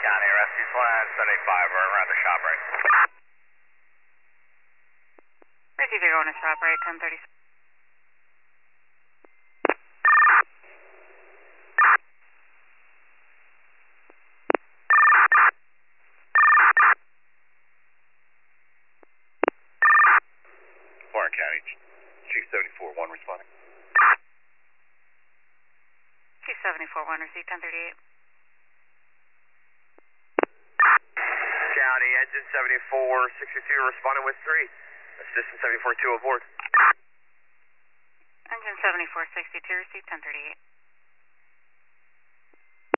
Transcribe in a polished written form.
County, Rescue Squad 75, we're around the shop right. Rescue 0 on a shop right, 1030. Warren County, Chief 74, 1 responding. Chief 74, 1, receive 1038. County, engine 74, 62, responding with 3. Assistant 74, 2 aboard. Engine 7462, receive 1038.